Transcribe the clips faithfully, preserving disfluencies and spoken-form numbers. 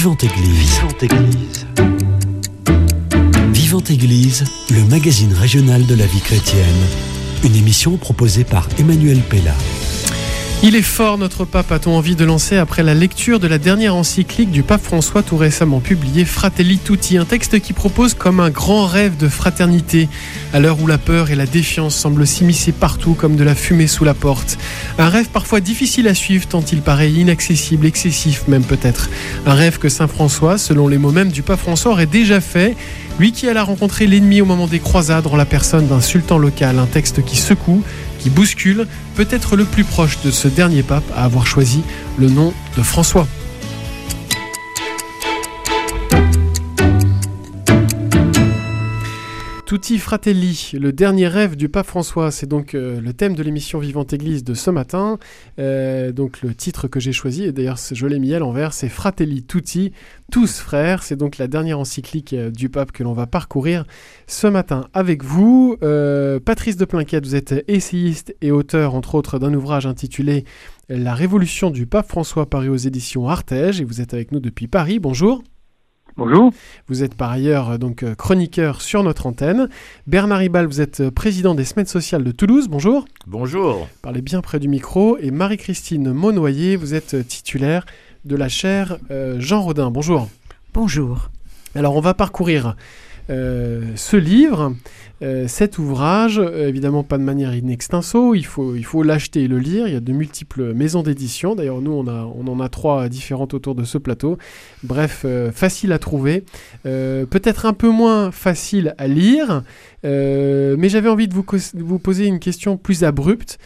Vivante Église. Vivante Église. Vivante Église, le magazine régional de la vie chrétienne. Une émission proposée par Emmanuel Pella. Il est fort, notre pape, a-t-on envie de lancer après la lecture de la dernière encyclique du pape François, tout récemment publiée, Fratelli Tutti, un texte qui propose comme un grand rêve de fraternité, à l'heure où la peur et la défiance semblent s'immiscer partout comme de la fumée sous la porte. Un rêve parfois difficile à suivre tant il paraît inaccessible, excessif même peut-être. Un rêve que saint François, selon les mots mêmes du pape François, aurait déjà fait, lui qui alla rencontrer l'ennemi au moment des croisades en la personne d'un sultan local, un texte qui secoue, qui bouscule, peut-être le plus proche de ce dernier pape à avoir choisi le nom de François. Tutti Fratelli, le dernier rêve du pape François, c'est donc euh, le thème de l'émission Vivante Église de ce matin. Euh, donc le titre que j'ai choisi, et d'ailleurs je l'ai mis à l'envers, c'est Fratelli Tutti, tous frères. C'est donc la dernière encyclique euh, du pape que l'on va parcourir ce matin avec vous. Euh, Patrice de Plainquette, vous êtes essayiste et auteur entre autres d'un ouvrage intitulé La Révolution du pape François, paru aux éditions Artege, et vous êtes avec nous depuis Paris. Bonjour. Bonjour. Vous êtes par ailleurs donc chroniqueur sur notre antenne. Bernard Ribal, vous êtes président des Semaines sociales de Toulouse. Bonjour. Bonjour. Parlez bien près du micro. Et Marie-Christine Monnoyer, vous êtes titulaire de la chaire euh, Jean Rodin. Bonjour. Bonjour. Alors on va parcourir euh, ce livre, euh, cet ouvrage, euh, évidemment pas de manière in extenso, il faut, il faut l'acheter et le lire. Il y a de multiples maisons d'édition. D'ailleurs, nous, on, a, on en a trois différentes autour de ce plateau. Bref, euh, facile à trouver, euh, peut-être un peu moins facile à lire, euh, mais j'avais envie de vous, co- de vous poser une question plus abrupte,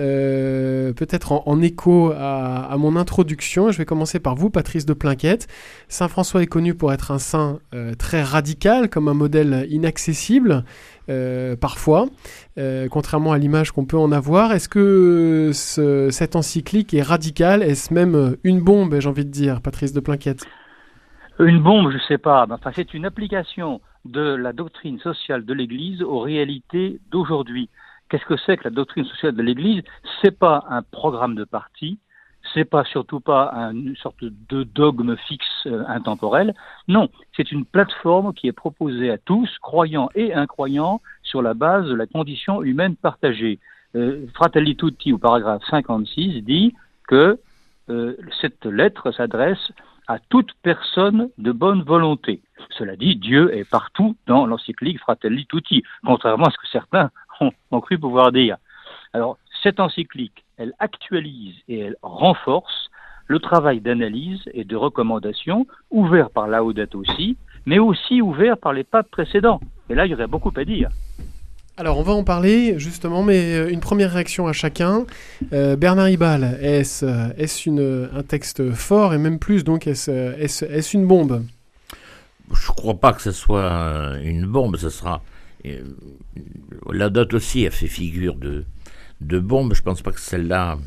euh, peut-être en, en écho à, à mon introduction. Je vais commencer par vous, Patrice de Plainquette. Saint François est connu pour être un saint euh, très radical, comme un modèle inaccessible, euh, parfois, euh, contrairement à l'image qu'on peut en avoir. Est-ce que ce, cette encyclique est radicale ? Est-ce même une bombe, j'ai envie de dire, Patrice de Plainquette ? Une bombe, je ne sais pas. Enfin, c'est une application de la doctrine sociale de l'Église aux réalités d'aujourd'hui. Qu'est-ce que c'est que la doctrine sociale de l'Église ? C'est pas un programme de parti, c'est pas surtout pas une sorte de dogme fixe euh, intemporel. Non, c'est une plateforme qui est proposée à tous, croyants et incroyants, sur la base de la condition humaine partagée. Euh, Fratelli Tutti, au paragraphe cinquante-six, dit que euh, cette lettre s'adresse à toute personne de bonne volonté. Cela dit, Dieu est partout dans l'encyclique Fratelli Tutti, contrairement à ce que certains ont, ont cru pouvoir dire. Alors, cette encyclique, elle actualise et elle renforce le travail d'analyse et de recommandation ouvert par Laudato Si, mais aussi ouvert par les papes précédents. Et là, il y aurait beaucoup à dire. Alors, on va en parler, justement, mais une première réaction à chacun. Euh, Bernard Ribal, est-ce, est-ce une, un texte fort, et même plus, donc, est-ce, est-ce, est-ce une bombe ? Je ne crois pas que ce soit une bombe, ce sera... Euh, Laudato Si a fait figure de, de bombe, je ne pense pas que celle-là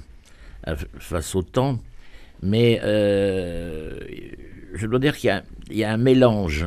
fasse autant, mais euh, je dois dire qu'il y a, il y a un mélange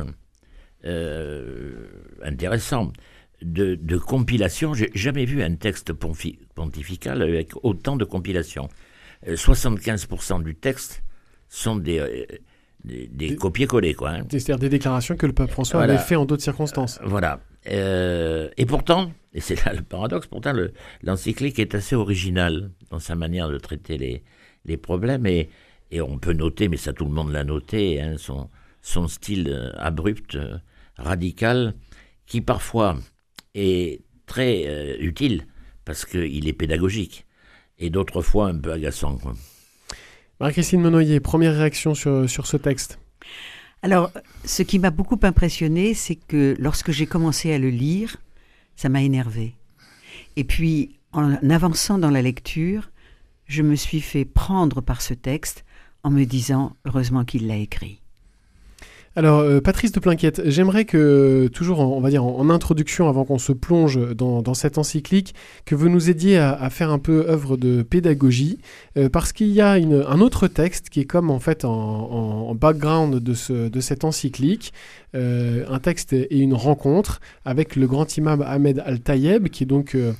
euh, intéressant de, de compilation. J'ai jamais vu un texte ponfi- pontifical avec autant de compilation. Euh, soixante-quinze pour cent du texte sont des... Euh, Des, des, des copier-coller, quoi. Hein. C'est-à-dire des déclarations que le pape François voilà. avait fait en d'autres circonstances. Euh, voilà. Euh, et pourtant, et c'est là le paradoxe, pourtant le, l'encyclique est assez originale dans sa manière de traiter les, les problèmes. Et, et on peut noter, mais ça tout le monde l'a noté, hein, son, son style euh, abrupt, euh, radical, qui parfois est très euh, utile parce qu'il est pédagogique, et d'autres fois un peu agaçant, quoi. Marie-Christine Monnoyer, première réaction sur, sur ce texte. Alors, ce qui m'a beaucoup impressionné, c'est que lorsque j'ai commencé à le lire, ça m'a énervée. Et puis, en avançant dans la lecture, je me suis fait prendre par ce texte en me disant « heureusement qu'il l'a écrit ». Alors, euh, Patrice de Plainquette, j'aimerais que, toujours, en, on va dire, en, en introduction, avant qu'on se plonge dans, dans cette encyclique, que vous nous aidiez à, à faire un peu œuvre de pédagogie, euh, parce qu'il y a une, un autre texte qui est comme, en fait, en, en, en background de, ce, de cette encyclique, euh, un texte et une rencontre avec le grand imam Ahmed Al-Tayeb, qui est donc euh,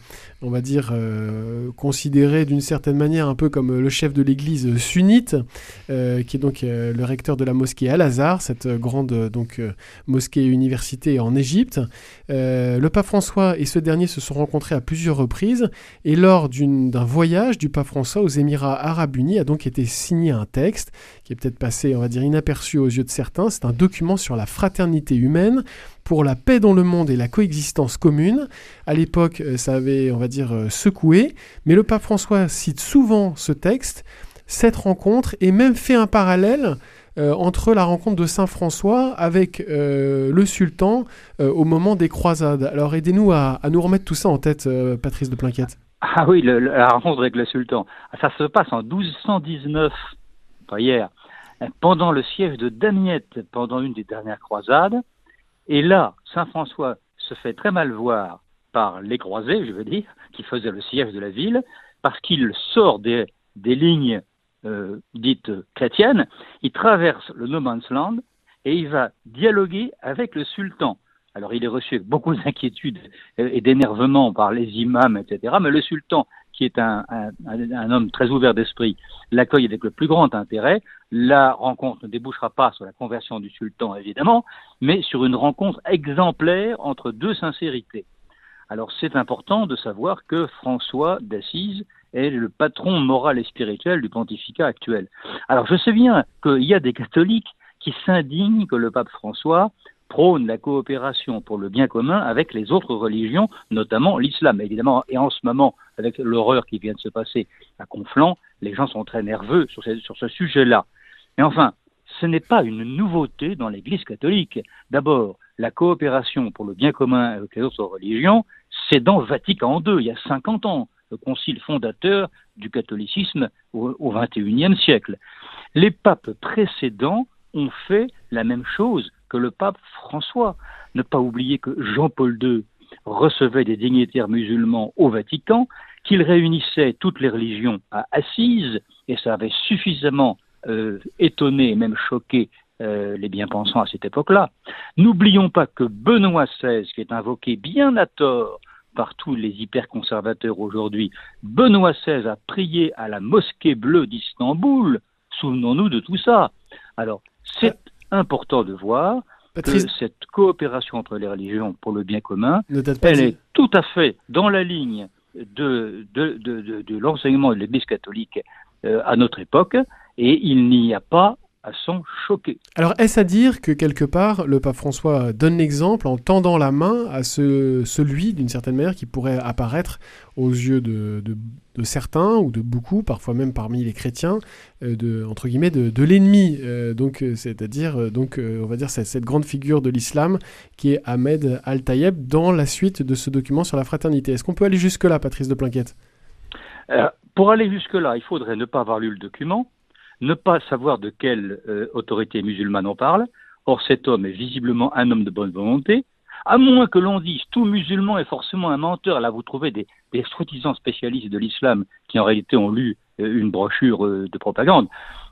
on va dire, euh, considéré d'une certaine manière un peu comme le chef de l'église sunnite, euh, qui est donc euh, le recteur de la mosquée Al-Azhar, cette grande donc, euh, mosquée université en Égypte. Euh, le pape François et ce dernier se sont rencontrés à plusieurs reprises, et lors d'une, d'un voyage du pape François aux Émirats arabes unis a donc été signé un texte qui est peut-être passé, on va dire, inaperçu aux yeux de certains. C'est un document sur la fraternité humaine, pour la paix dans le monde et la coexistence commune. À l'époque, ça avait, on va dire, secoué, mais le pape François cite souvent ce texte, cette rencontre, et même fait un parallèle euh, entre la rencontre de Saint François avec euh, le sultan euh, au moment des croisades. Alors aidez-nous à, à nous remettre tout ça en tête, euh, Patrice de Plainquette. Ah oui, le, la rencontre avec le sultan. Ça se passe en douze cent dix-neuf, pas hier, pendant le siège de Damiette, pendant une des dernières croisades. Et là, Saint François se fait très mal voir par les croisés, je veux dire, qui faisaient le siège de la ville, parce qu'il sort des, des lignes euh, dites chrétiennes, il traverse le no man's land et il va dialoguer avec le sultan. Alors il est reçu avec beaucoup d'inquiétude et d'énervement par les imams, et cetera. Mais le sultan, qui est un, un, un homme très ouvert d'esprit, l'accueille avec le plus grand intérêt. La rencontre ne débouchera pas sur la conversion du sultan, évidemment, mais sur une rencontre exemplaire entre deux sincérités. Alors c'est important de savoir que François d'Assise est le patron moral et spirituel du pontificat actuel. Alors je sais bien qu'il y a des catholiques qui s'indignent que le pape François prône la coopération pour le bien commun avec les autres religions, notamment l'islam. Évidemment, et en ce moment, avec l'horreur qui vient de se passer à Conflans, les gens sont très nerveux sur ce, sur ce sujet-là. Mais enfin, ce n'est pas une nouveauté dans l'Église catholique. D'abord, la coopération pour le bien commun avec les autres religions, c'est dans Vatican deux, il y a cinquante ans, le concile fondateur du catholicisme au, au vingt et unième siècle. Les papes précédents ont fait la même chose que le pape François. Ne pas oublier que Jean-Paul deux recevait des dignitaires musulmans au Vatican, qu'il réunissait toutes les religions à Assise, et ça avait suffisamment euh, étonné et même choqué euh, les bien-pensants à cette époque-là. N'oublions pas que Benoît seize, qui est invoqué bien à tort par tous les hyper-conservateurs aujourd'hui, Benoît seize a prié à la mosquée bleue d'Istanbul. Souvenons-nous de tout ça. Alors, c'est important de voir Patrice, que cette coopération entre les religions pour le bien commun, elle dit. est tout à fait dans la ligne de, de, de, de, de l'enseignement de l'Église catholique euh, à notre époque, et il n'y a pas à s'en choquer. Alors, est-ce à dire que, quelque part, le pape François donne l'exemple en tendant la main à ce, celui, d'une certaine manière, qui pourrait apparaître aux yeux de, de, de certains, ou de beaucoup, parfois même parmi les chrétiens, euh, de, entre guillemets, de, de l'ennemi, euh, donc, c'est-à-dire, euh, donc, euh, on va dire, cette, cette grande figure de l'islam, qui est Ahmed Al-Tayeb, dans la suite de ce document sur la fraternité. Est-ce qu'on peut aller jusque-là, Patrice de Plainquette ? euh, Pour aller jusque-là, il faudrait ne pas avoir lu le document, ne pas savoir de quelle euh, autorité musulmane on parle. Or, cet homme est visiblement un homme de bonne volonté, à moins que l'on dise tout musulman est forcément un menteur. Là, vous trouvez des, des soi-disant spécialistes de l'islam qui, en réalité, ont lu euh, une brochure euh, de propagande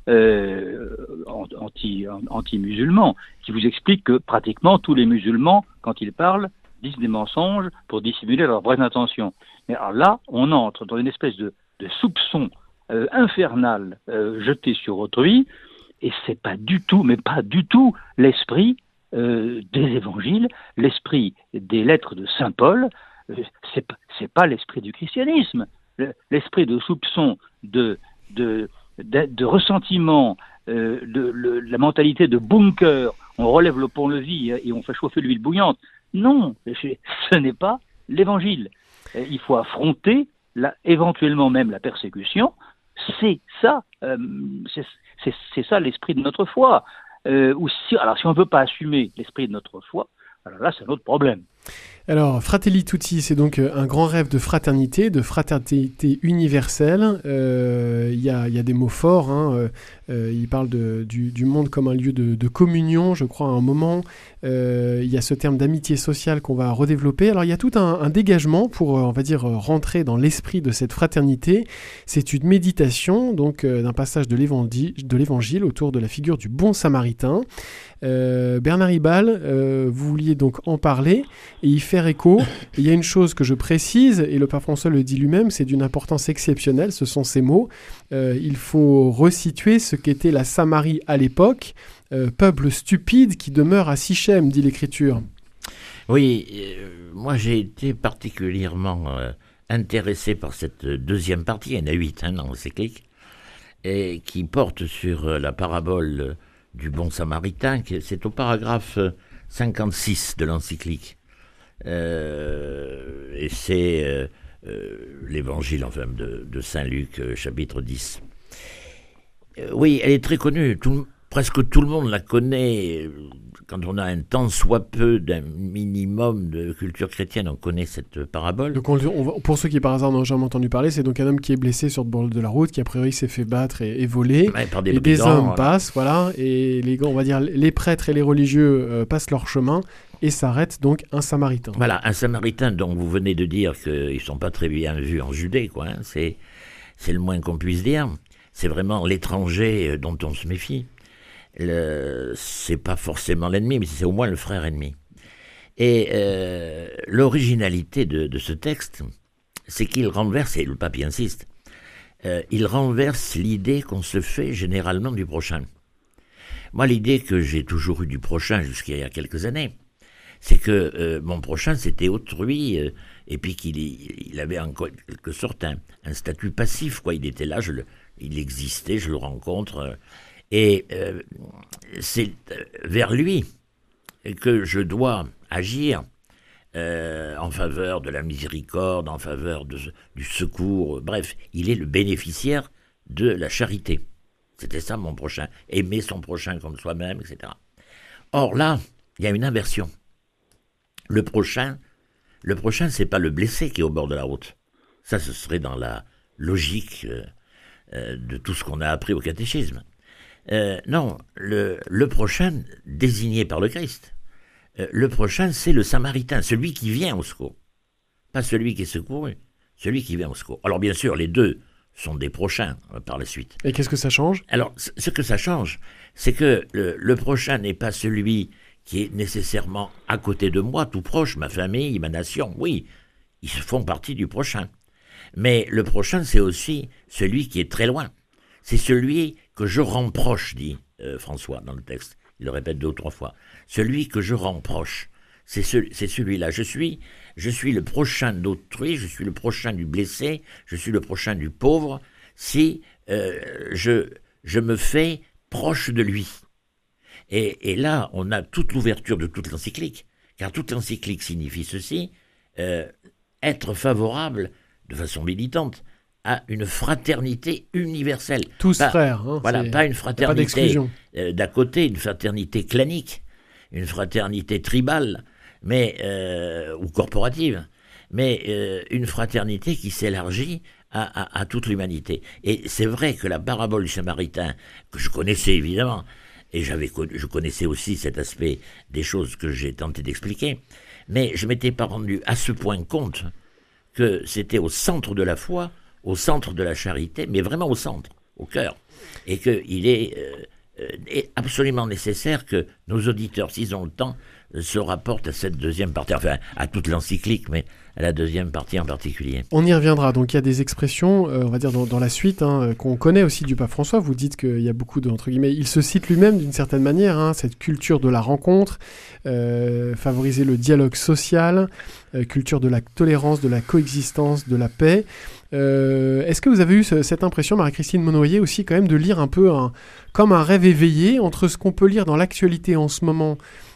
euh, anti, anti-musulman, qui vous explique que pratiquement tous les musulmans, quand ils parlent, disent des mensonges pour dissimuler leurs vraies intentions. Mais alors là, on entre dans une espèce de, de soupçon Euh, infernal euh, jeté sur autrui, et c'est pas du tout, mais pas du tout l'esprit euh, des évangiles, l'esprit des lettres de Saint Paul, euh, c'est, c'est pas l'esprit du christianisme. L'esprit de soupçon, de, de, de, de ressentiment, euh, de, le, la mentalité de bunker, on relève le pont-levis et on fait chauffer l'huile bouillante. Non, ce n'est pas l'évangile. Il faut affronter la, éventuellement même la persécution. C'est ça, euh, c'est, c'est, c'est ça l'esprit de notre foi. Euh, ou si, alors si on ne veut pas assumer l'esprit de notre foi, alors là c'est un autre problème. Alors, Fratelli Tutti, c'est donc un grand rêve de fraternité, de fraternité universelle. Euh, il y a, y a des mots forts, hein. euh, il parle de, du, du monde comme un lieu de, de communion, je crois, à un moment. Euh, il y a ce terme d'amitié sociale qu'on va redévelopper. Alors, il y a tout un, un dégagement pour, on va dire, rentrer dans l'esprit de cette fraternité. C'est une méditation, donc, euh, d'un passage de l'évangile, de l'évangile autour de la figure du bon samaritain. Euh, Bernard Ribal, euh, vous vouliez donc en parler. et y faire écho. Il y a une chose que je précise, et le pape François le dit lui-même, c'est d'une importance exceptionnelle, ce sont ces mots. Euh, il faut resituer ce qu'était la Samarie à l'époque, euh, peuple stupide qui demeure à Sichem, dit l'Écriture. Oui, euh, moi j'ai été particulièrement euh, intéressé par cette deuxième partie, il y en a huit hein, dans l'encyclique, et qui porte sur euh, la parabole euh, du bon samaritain, qui, c'est au paragraphe cinquante-six de l'encyclique. Euh, et c'est euh, euh, l'évangile enfin, de, de Saint Luc, euh, chapitre dix. Euh, oui, elle est très connue, tout, presque tout le monde la connaît. Quand on a un tant soit peu d'un minimum de culture chrétienne, on connaît cette parabole. Donc on, on va, pour ceux qui par hasard n'ont jamais entendu parler, c'est donc un homme qui est blessé sur le bord de la route, qui a priori s'est fait battre et, et voler. Ouais, par des et brigands, des hommes voilà. passent, voilà, et les, on va dire les prêtres et les religieux euh, passent leur chemin et s'arrête donc un samaritain. Voilà, un samaritain dont vous venez de dire qu'ils ne sont pas très bien vus en Judée, quoi. Hein, c'est, c'est le moins qu'on puisse dire. C'est vraiment l'étranger dont on se méfie. Le, c'est pas forcément l'ennemi, mais c'est au moins le frère ennemi. Et euh, l'originalité de, de ce texte, c'est qu'il renverse, et le pape y insiste, euh, il renverse l'idée qu'on se fait généralement du prochain. Moi, l'idée que j'ai toujours eue du prochain jusqu'il y a quelques années, c'est que euh, mon prochain, c'était autrui, euh, et puis qu'il il avait en quelque sorte un, un statut passif, quoi. Il était là, je le, il existait, je le rencontre... Euh, Et euh, c'est vers lui que je dois agir euh, en faveur de la miséricorde, en faveur de, du secours. Bref, il est le bénéficiaire de la charité. C'était ça mon prochain. Aimer son prochain comme soi-même, et cetera. Or là, il y a une inversion. Le prochain, le prochain, c'est pas le blessé qui est au bord de la route. Ça, ce serait dans la logique euh, euh, de tout ce qu'on a appris au catéchisme. Euh, non, le, le prochain, désigné par le Christ, euh, le prochain, c'est le samaritain, celui qui vient au secours. Pas celui qui est secouru, celui qui vient au secours. Alors bien sûr, les deux sont des prochains euh, par la suite. Et qu'est-ce que ça change ? Alors, c- ce que ça change, c'est que le, le prochain n'est pas celui qui est nécessairement à côté de moi, tout proche, ma famille, ma nation. Oui, ils font partie du prochain. Mais le prochain, c'est aussi celui qui est très loin. C'est celui que je rends proche, dit euh, François dans le texte. Il le répète deux ou trois fois. Celui que je rends proche, c'est, ce, c'est celui-là. Je suis, je suis le prochain d'autrui, je suis le prochain du blessé, je suis le prochain du pauvre, si euh, je, je me fais proche de lui. Et, et là, on a toute l'ouverture de toute l'encyclique, car toute l'encyclique signifie ceci, euh, être favorable de façon militante à une fraternité universelle. Tous pas, frères. Hein, voilà, c'est... pas une pas fraternité d'exclusion. euh, d'à côté, une fraternité clanique, une fraternité tribale, mais euh, ou corporative, mais euh, une fraternité qui s'élargit à, à, à toute l'humanité. Et c'est vrai que la parabole du Samaritain, que je connaissais évidemment, et j'avais, je connaissais aussi cet aspect des choses que j'ai tenté d'expliquer, mais je ne m'étais pas rendu à ce point compte que c'était au centre de la foi, au centre de la charité, mais vraiment au centre, au cœur. Et qu'il est, euh, est absolument nécessaire que nos auditeurs, s'ils ont le temps, se rapportent à cette deuxième partie, enfin à toute l'encyclique, mais à la deuxième partie en particulier. On y reviendra. Donc il y a des expressions, euh, on va dire dans, dans la suite, hein, qu'on connaît aussi du pape François. Vous dites qu'il y a beaucoup de, entre guillemets, il se cite lui-même d'une certaine manière, hein, cette culture de la rencontre, euh, favoriser le dialogue social, euh, culture de la tolérance, de la coexistence, de la paix. Euh, est-ce que vous avez eu ce, cette impression, Marie-Christine Monnoyer, aussi quand même de lire un peu un, comme un rêve éveillé entre ce qu'on peut lire dans l'actualité en ce moment,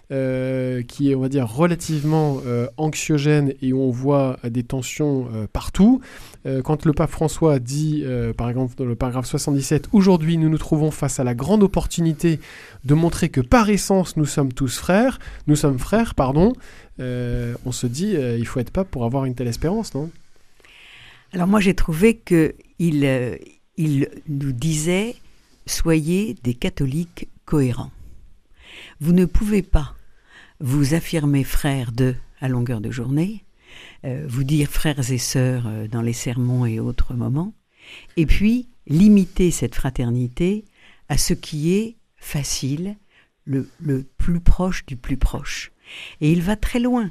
Euh, qui est, on va dire, relativement euh, anxiogène et où on voit euh, des tensions euh, partout. Euh, quand le pape François dit, euh, par exemple, dans le paragraphe soixante-dix-sept, « Aujourd'hui, nous nous trouvons face à la grande opportunité de montrer que par essence, nous sommes tous frères, nous sommes frères, pardon. Euh, » On se dit, euh, il faut être pape pour avoir une telle espérance, non ? Alors moi, j'ai trouvé qu'il euh, il nous disait « Soyez des catholiques cohérents ». Vous ne pouvez pas vous affirmer frère de à longueur de journée, euh, vous dire frères et sœurs euh, dans les sermons et autres moments, et puis limiter cette fraternité à ce qui est facile, le, le plus proche du plus proche. Et il va très loin.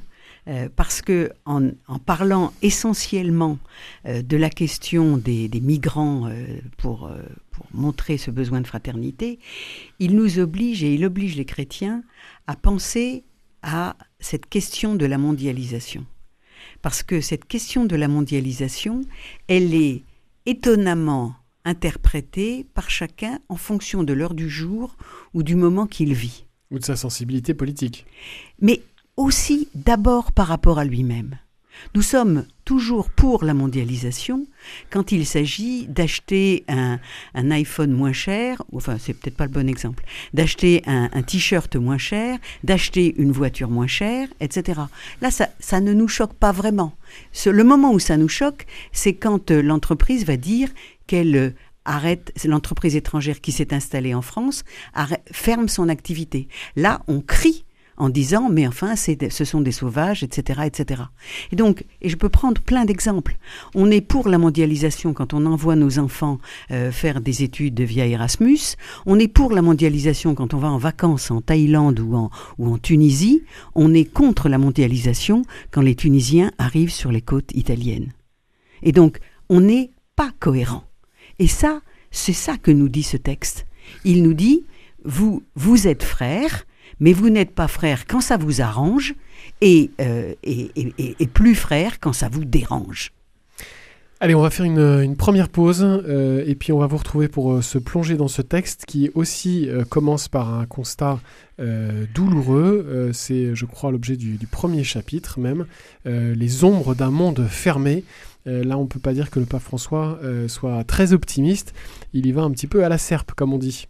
euh, parce que en, en parlant essentiellement euh, de la question des, des migrants euh, pour, euh, pour montrer ce besoin de fraternité, il nous oblige et il oblige les chrétiens à penser à cette question de la mondialisation. Parce que cette question de la mondialisation, elle est étonnamment interprétée par chacun en fonction de l'heure du jour ou du moment qu'il vit. Ou de sa sensibilité politique. Mais aussi d'abord par rapport à lui-même. Nous sommes toujours pour la mondialisation quand il s'agit d'acheter un, un iPhone moins cher, enfin c'est peut-être pas le bon exemple, d'acheter un, un t-shirt moins cher, d'acheter une voiture moins chère, et cetera. Là, ça, ça ne nous choque pas vraiment. Ce, le moment où ça nous choque, c'est quand euh, l'entreprise va dire qu'elle euh, arrête, c'est l'entreprise étrangère qui s'est installée en France, arrête, ferme son activité. Là, on crie en disant, mais enfin, c'est, ce sont des sauvages, et cetera, et cetera. Et donc, et je peux prendre plein d'exemples. On est pour la mondialisation quand on envoie nos enfants euh, faire des études via Erasmus. On est pour la mondialisation quand on va en vacances en Thaïlande ou en, ou en Tunisie. On est contre la mondialisation quand les Tunisiens arrivent sur les côtes italiennes. Et donc, on n'est pas cohérent. Et ça, c'est ça que nous dit ce texte. Il nous dit, vous, vous êtes frères, mais vous n'êtes pas frères quand ça vous arrange et, euh, et, et, et plus frères quand ça vous dérange. Allez, on va faire une, une première pause euh, et puis on va vous retrouver pour euh, se plonger dans ce texte qui aussi euh, commence par un constat euh, douloureux. Euh, c'est, je crois, l'objet du, du premier chapitre même, euh, les ombres d'un monde fermé. Euh, là, on ne peut pas dire que le pape François euh, soit très optimiste. Il y va un petit peu à la serpe, comme on dit.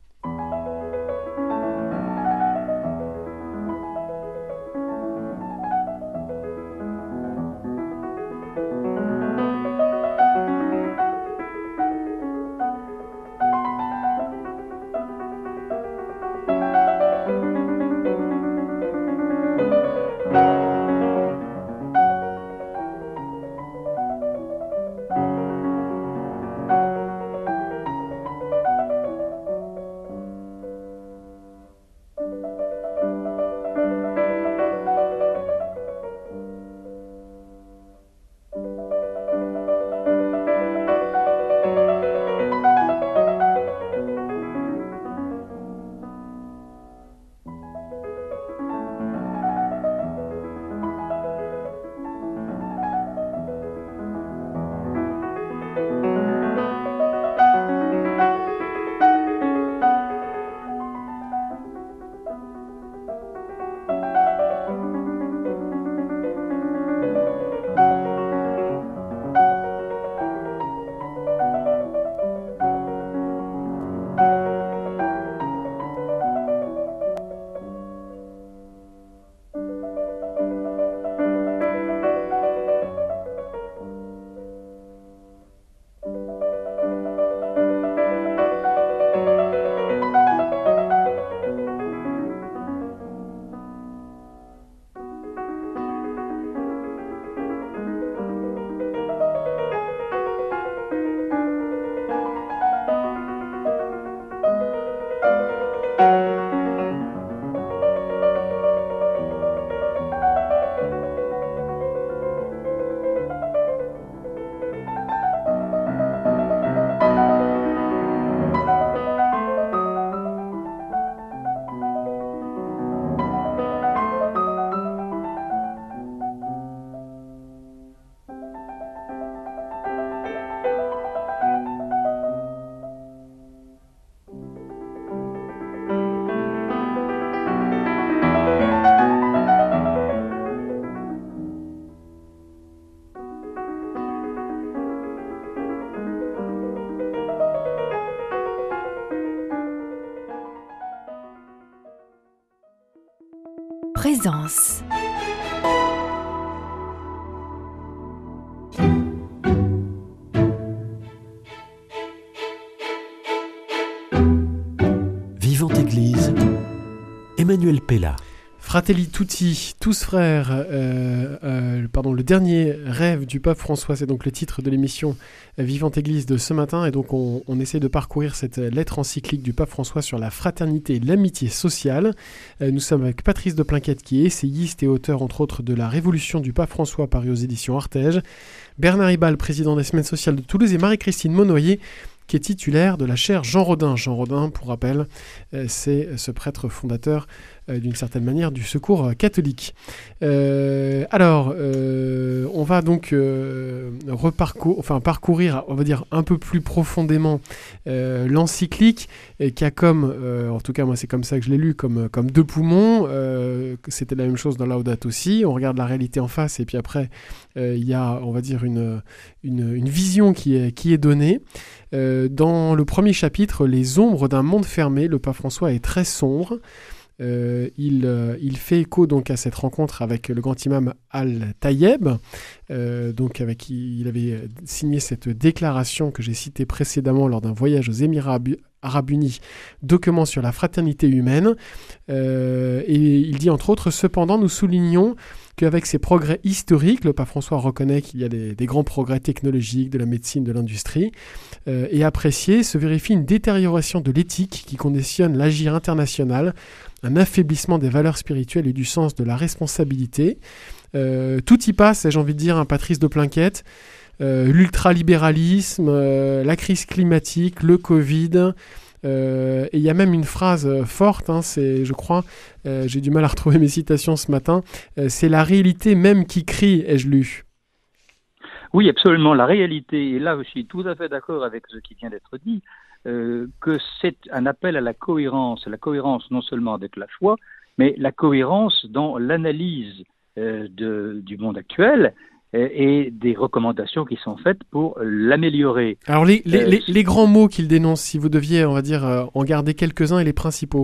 Présence. Vivante Église, Emmanuel Pella. Fratelli Tutti, tous frères, euh, euh, pardon, le dernier rêve du pape François, c'est donc le titre de l'émission Vivante Église de ce matin, et donc on, on essaie de parcourir cette lettre encyclique du pape François sur la fraternité et l'amitié sociale. Euh, nous sommes avec Patrice de Plainquette, qui est essayiste et auteur entre autres de La Révolution du pape François, paru aux éditions Artege, Bernard Ribal, président des Semaines sociales de Toulouse, et Marie-Christine Monnoyer, qui est titulaire de la chaire Jean Rodin. Jean Rodin, pour rappel, euh, c'est ce prêtre fondateur euh, d'une certaine manière du Secours catholique. Euh, alors, euh, on va donc euh, reparcour, enfin, parcourir, on va dire, un peu plus profondément euh, l'encyclique, et qui a comme, euh, en tout cas moi c'est comme ça que je l'ai lu, comme, comme deux poumons. Euh, c'était la même chose dans Laudato aussi. On regarde la réalité en face, et puis après, il euh, y a, on va dire, une, une, une vision qui est, qui est donnée. Euh, dans le premier chapitre, Les ombres d'un monde fermé, le pape François est très sombre. Euh, il, euh, il fait écho donc à cette rencontre avec le grand imam Al-Tayeb, euh, donc avec qui il avait signé cette déclaration que j'ai citée précédemment lors d'un voyage aux Émirats Arabes Unis, document sur la fraternité humaine. Euh, et il dit entre autres, cependant, nous soulignons qu'avec ces progrès historiques, le pape François reconnaît qu'il y a des, des grands progrès technologiques, de la médecine, de l'industrie, euh, et apprécié, se vérifie une détérioration de l'éthique qui conditionne l'agir international, un affaiblissement des valeurs spirituelles et du sens de la responsabilité. Euh, tout y passe, j'ai envie de dire, un Patrice de Plainquette, euh, l'ultralibéralisme, euh, la crise climatique, le Covid. Euh, et il y a même une phrase forte, hein, c'est, je crois, euh, j'ai du mal à retrouver mes citations ce matin, euh, c'est la réalité même qui crie, ai-je lu. Oui, absolument, la réalité, et là je suis tout à fait d'accord avec ce qui vient d'être dit, euh, que c'est un appel à la cohérence, la cohérence non seulement avec la foi, mais la cohérence dans l'analyse euh, de, du monde actuel, et des recommandations qui sont faites pour l'améliorer. Alors les, les, euh, les, les grands mots qu'il dénonce, si vous deviez, on va dire, euh, en garder quelques-uns et les principaux.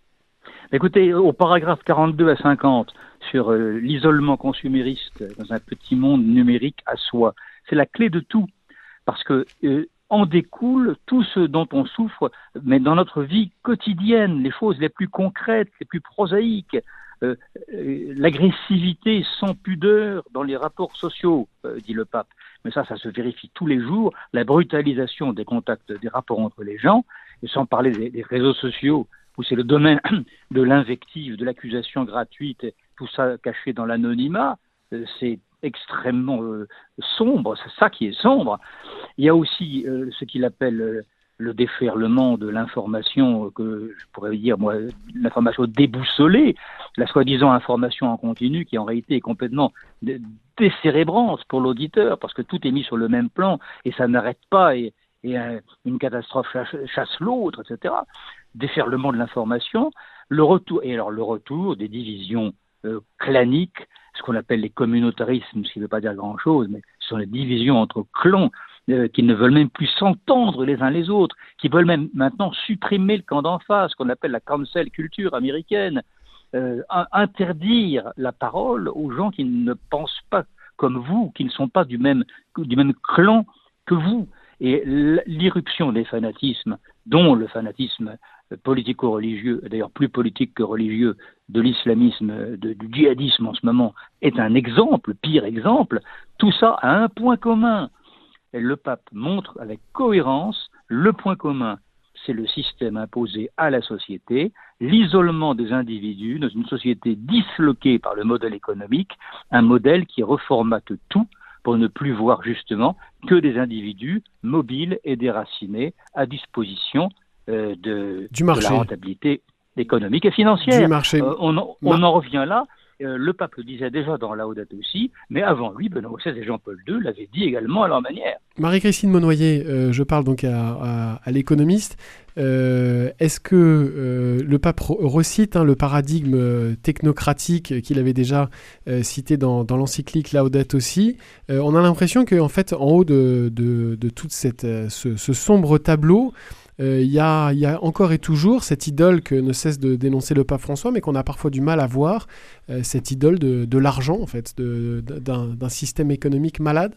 Écoutez, au paragraphe quarante-deux à cinquante, sur euh, l'isolement consumériste dans un petit monde numérique à soi, c'est la clé de tout, parce que euh, en découle tout ce dont on souffre, mais dans notre vie quotidienne, les choses les plus concrètes, les plus prosaïques, Euh, euh, l'agressivité sans pudeur dans les rapports sociaux, euh, dit le pape. Mais ça, ça se vérifie tous les jours. La brutalisation des contacts, des rapports entre les gens, et sans parler des, des réseaux sociaux, où c'est le domaine de l'invective, de l'accusation gratuite, tout ça caché dans l'anonymat, euh, c'est extrêmement euh, sombre, c'est ça qui est sombre. Il y a aussi euh, ce qu'il appelle... Euh, le déferlement de l'information, que je pourrais dire, moi, l'information déboussolée, la soi-disant information en continu, qui en réalité est complètement décérébrante pour l'auditeur, parce que tout est mis sur le même plan, et ça n'arrête pas, et, et un, une catastrophe chasse, chasse l'autre, et cetera. Déferlement de l'information, le retour, et alors le retour des divisions euh, claniques, ce qu'on appelle les communautarismes, ce qui ne veut pas dire grand-chose, mais ce sont les divisions entre clans, Euh, qui ne veulent même plus s'entendre les uns les autres, qui veulent même maintenant supprimer le camp d'en face, qu'on appelle la cancel culture américaine, euh, interdire la parole aux gens qui ne pensent pas comme vous, qui ne sont pas du même, du même clan que vous. Et l'irruption des fanatismes, dont le fanatisme politico-religieux, d'ailleurs plus politique que religieux, de l'islamisme, de, du djihadisme en ce moment, est un exemple, pire exemple. Tout ça a un point commun. Et le pape montre avec cohérence le point commun, c'est le système imposé à la société, l'isolement des individus dans une société disloquée par le modèle économique, un modèle qui reformate tout pour ne plus voir justement que des individus mobiles et déracinés à disposition euh, de, du marché. de la rentabilité économique et financière. Du marché. Euh, on, en, on en revient là. Euh, le pape le disait déjà dans Laudato aussi, mais avant lui, Benoît seize et Jean-Paul deux l'avaient dit également à leur manière. Marie-Christine Monnoyer, euh, je parle donc à, à, à l'économiste. Euh, est-ce que euh, le pape recite hein, le paradigme euh, technocratique qu'il avait déjà euh, cité dans, dans l'encyclique Laudato aussi euh, on a l'impression qu'en fait, en haut de, de, de tout cette, euh, ce, ce sombre tableau, il euh, y, a, y a encore et toujours cette idole que ne cesse de dénoncer le pape François, mais qu'on a parfois du mal à voir, euh, cette idole de, de l'argent, en fait, de, de, d'un, d'un système économique malade.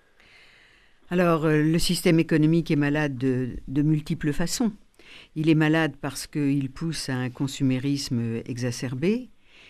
Alors, euh, le système économique est malade de, de multiples façons. Il est malade parce qu'il pousse à un consumérisme exacerbé.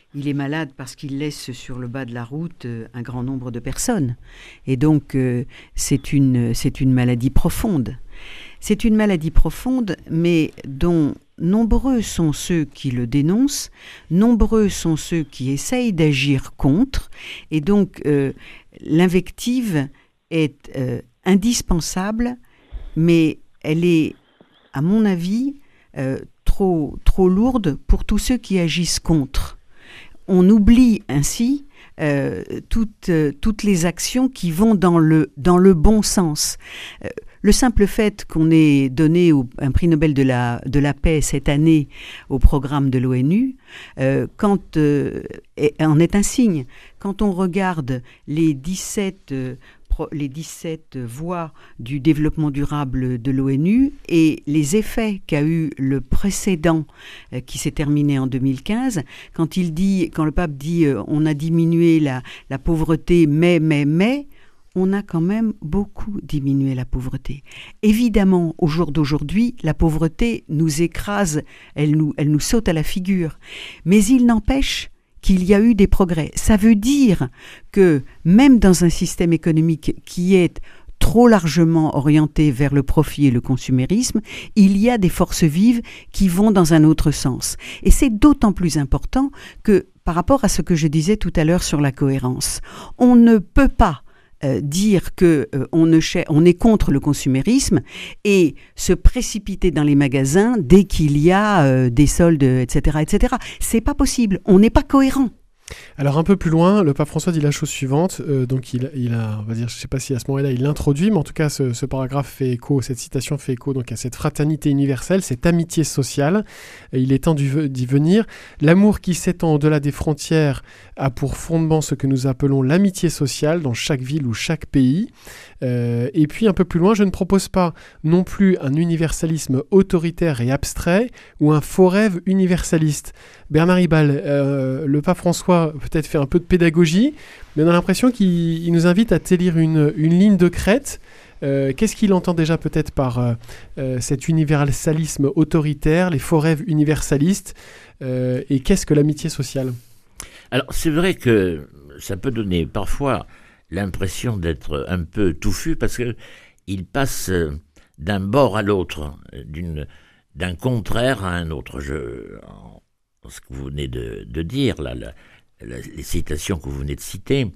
il est malade parce qu'il laisse sur le bas de la route euh, un grand nombre de personnes. Et donc, euh, c'est une, c'est une maladie profonde. C'est une maladie profonde, mais dont nombreux sont ceux qui le dénoncent, nombreux sont ceux qui essayent d'agir contre, et donc euh, l'invective est euh, indispensable, mais elle est, à mon avis, euh, trop, trop lourde pour tous ceux qui agissent contre. On oublie ainsi euh, toutes, euh, toutes les actions qui vont dans le, dans le bon sens. Euh, le simple fait qu'on ait donné au, un prix Nobel de la, de la paix cette année au programme de l'ONU, euh, quand, euh, est, en est un signe. Quand on regarde les dix-sept... Euh, les dix-sept voies du développement durable de l'ONU et les effets qu'a eu le précédent euh, qui s'est terminé en deux mille quinze, quand il dit, quand le pape dit euh, on a diminué la, la pauvreté, mais, mais, mais, on a quand même beaucoup diminué la pauvreté. Évidemment, au jour d'aujourd'hui, la pauvreté nous écrase, elle nous, elle nous saute à la figure. Mais il n'empêche qu'il y a eu des progrès. Ça veut dire que même dans un système économique qui est trop largement orienté vers le profit et le consumérisme, il y a des forces vives qui vont dans un autre sens. Et c'est d'autant plus important que, par rapport à ce que je disais tout à l'heure sur la cohérence, on ne peut pas Euh, dire que euh, on, ne ch- on est contre le consumérisme et se précipiter dans les magasins dès qu'il y a euh, des soldes, et cetera, et cetera. C'est pas possible. On n'est pas cohérent. Alors un peu plus loin, le pape François dit la chose suivante, euh, donc il, il a, on va dire, je ne sais pas si à ce moment-là il l'introduit, mais en tout cas ce, ce paragraphe fait écho, cette citation fait écho donc à cette fraternité universelle, cette amitié sociale, et il est temps d'y, d'y venir. L'amour qui s'étend au-delà des frontières a pour fondement ce que nous appelons l'amitié sociale dans chaque ville ou chaque pays. Euh, et puis un peu plus loin, je ne propose pas non plus un universalisme autoritaire et abstrait ou un faux rêve universaliste. Bernard Ribal, euh, le pape François peut-être fait un peu de pédagogie, mais on a l'impression qu'il il nous invite à élire une, une ligne de crête. Euh, qu'est-ce qu'il entend déjà peut-être par euh, euh, cet universalisme autoritaire, les faux rêves universalistes, euh, et qu'est-ce que l'amitié sociale ? Alors c'est vrai que ça peut donner parfois l'impression d'être un peu touffu parce que il passe d'un bord à l'autre, d'une, d'un contraire à un autre. Je, en, en ce que vous venez de, de dire, là, la, la, les citations que vous venez de citer,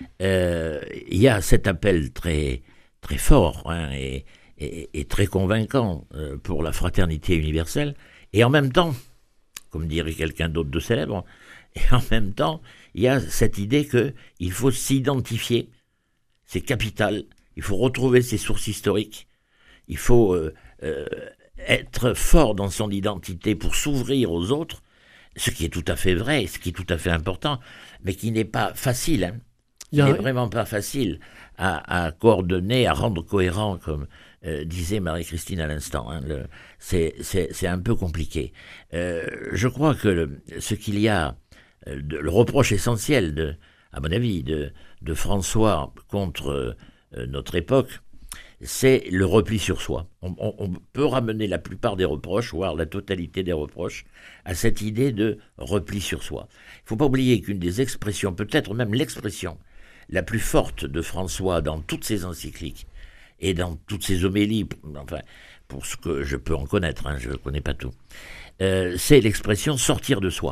euh, il y a cet appel très, très fort hein, et, et, et très convaincant euh, pour la fraternité universelle, et en même temps, comme dirait quelqu'un d'autre de célèbre, et en même temps, il y a cette idée qu'il faut s'identifier, c'est capital, il faut retrouver ses sources historiques, il faut euh, euh, être fort dans son identité pour s'ouvrir aux autres, ce qui est tout à fait vrai, ce qui est tout à fait important, mais qui n'est pas facile, hein. Il n'est vraiment pas facile à, à coordonner, à rendre cohérent, comme euh, disait Marie-Christine à l'instant. Hein, le, c'est, c'est, c'est un peu compliqué. Euh, je crois que le, ce qu'il y a, euh, de, le reproche essentiel, de, à mon avis, de, de François contre euh, notre époque, c'est le repli sur soi. On, on, on peut ramener la plupart des reproches, voire la totalité des reproches, à cette idée de repli sur soi. Il ne faut pas oublier qu'une des expressions, peut-être même l'expression la plus forte de François dans toutes ses encycliques et dans toutes ses homélies, enfin, pour ce que je peux en connaître, hein, je ne connais pas tout, euh, c'est l'expression « sortir de soi ».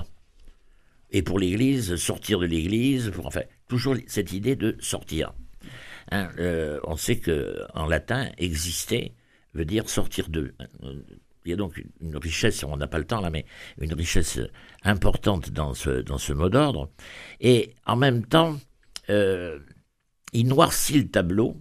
Et pour l'Église, sortir de l'Église, pour, enfin, toujours cette idée de sortir. Hein, euh, on sait qu'en latin, « exister » veut dire « sortir de ». Il y a donc une richesse, on n'a pas le temps là, mais une richesse importante dans ce, dans ce mot d'ordre. Et en même temps, Euh, il noircit le tableau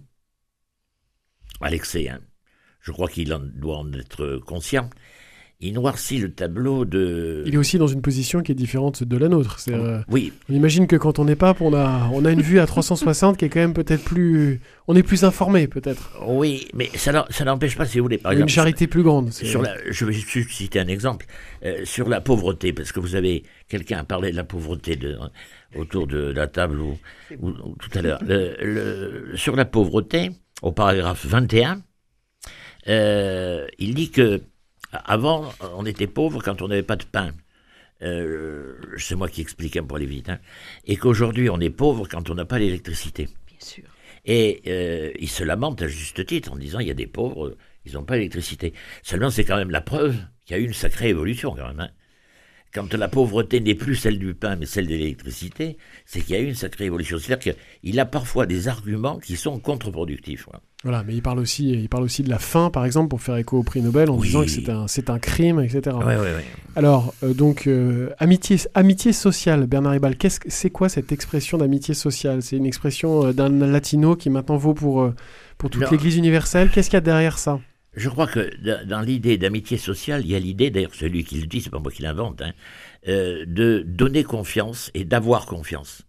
à l'excès, hein. Je crois qu'il en doit en être conscient. Il noircit le tableau de... Il est aussi dans une position qui est différente de la nôtre. C'est, euh, oui. On imagine que quand on est pape, on a, on a une vue à trois cent soixante qui est quand même peut-être plus... On est plus informé, peut-être. Oui, mais ça, ça n'empêche pas, si vous voulez, par exemple... Une charité plus grande. C'est... Sur la, je vais juste citer un exemple. Euh, sur la pauvreté, parce que vous avez... Quelqu'un a parlé de la pauvreté de, autour de la table ou, ou, ou tout à l'heure. Le, le, sur la pauvreté, au paragraphe vingt et un, euh, il dit que avant, on était pauvre quand on n'avait pas de pain. euh, c'est moi qui explique hein, pour aller vite, hein, et qu'aujourd'hui on est pauvre quand on n'a pas l'électricité. Bien sûr. Et euh, ils se lamentent à juste titre en disant il y a des pauvres, ils n'ont pas l'électricité. Seulement c'est quand même la preuve qu'il y a eu une sacrée évolution quand même. Hein. Quand la pauvreté n'est plus celle du pain mais celle de l'électricité, c'est qu'il y a eu une sacrée évolution. C'est-à-dire qu'il a parfois des arguments qui sont contre-productifs. Voilà. Voilà, mais il parle aussi, il parle aussi de la faim, par exemple, pour faire écho au prix Nobel, en Oui. disant que c'est un, c'est un crime, et cetera. Ouais, ouais, ouais. Alors, euh, donc, euh, amitié, amitié sociale, Bernard Ribal, qu'est-ce que, c'est quoi cette expression d'amitié sociale? C'est une expression euh, d'un latino qui maintenant vaut pour, euh, pour toute Non. l'Église universelle. Qu'est-ce qu'il y a derrière ça? Je crois que dans l'idée d'amitié sociale, il y a l'idée, d'ailleurs celui qui le dit, c'est pas moi qui l'invente, hein, euh, de donner confiance et d'avoir confiance.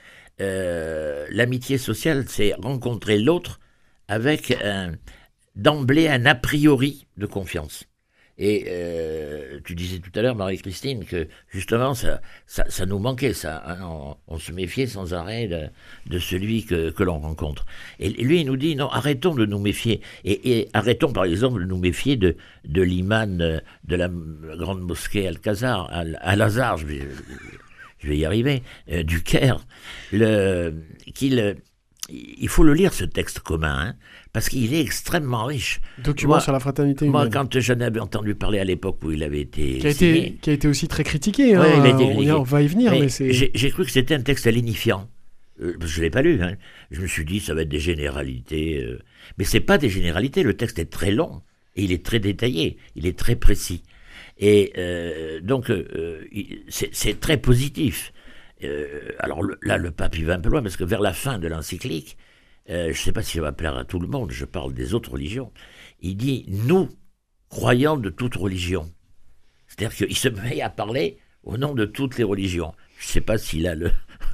Euh, l'amitié sociale, c'est rencontrer l'autre avec un, d'emblée un a priori de confiance. Et euh, tu disais tout à l'heure, Marie-Christine, que justement, ça, ça, ça nous manquait, ça. Hein, on, on se méfiait sans arrêt de, de celui que, que l'on rencontre. Et lui, il nous dit, non, arrêtons de nous méfier. Et, et arrêtons, par exemple, de nous méfier de, de l'imam de la, la grande mosquée Al-Khazar, Al, Al-Azhar, je vais, je vais y arriver, euh, du Caire, le, qu'il... Il faut le lire, ce texte commun, hein, parce qu'il est extrêmement riche. Document moi, sur la fraternité humaine. Moi, quand j'en avais entendu parler à l'époque où il avait été qui a signé, été, qui a été aussi très critiqué. Hein, ouais, il a été on, critiqué. on va y venir, mais, mais c'est... J'ai, j'ai cru que c'était un texte lénifiant. Euh, je ne l'ai pas lu. Hein. Je me suis dit, ça va être des généralités. Euh... Mais ce n'est pas des généralités. Le texte est très long et il est très détaillé. Il est très précis. Et euh, donc, euh, c'est, c'est très positif. Euh, alors le, là, le pape, il va un peu loin, parce que vers la fin de l'encyclique, euh, je ne sais pas si ça va plaire à tout le monde, je parle des autres religions, il dit « nous, croyants de toute religion ». C'est-à-dire qu'il se met à parler au nom de toutes les religions. Je ne sais pas s'il a le,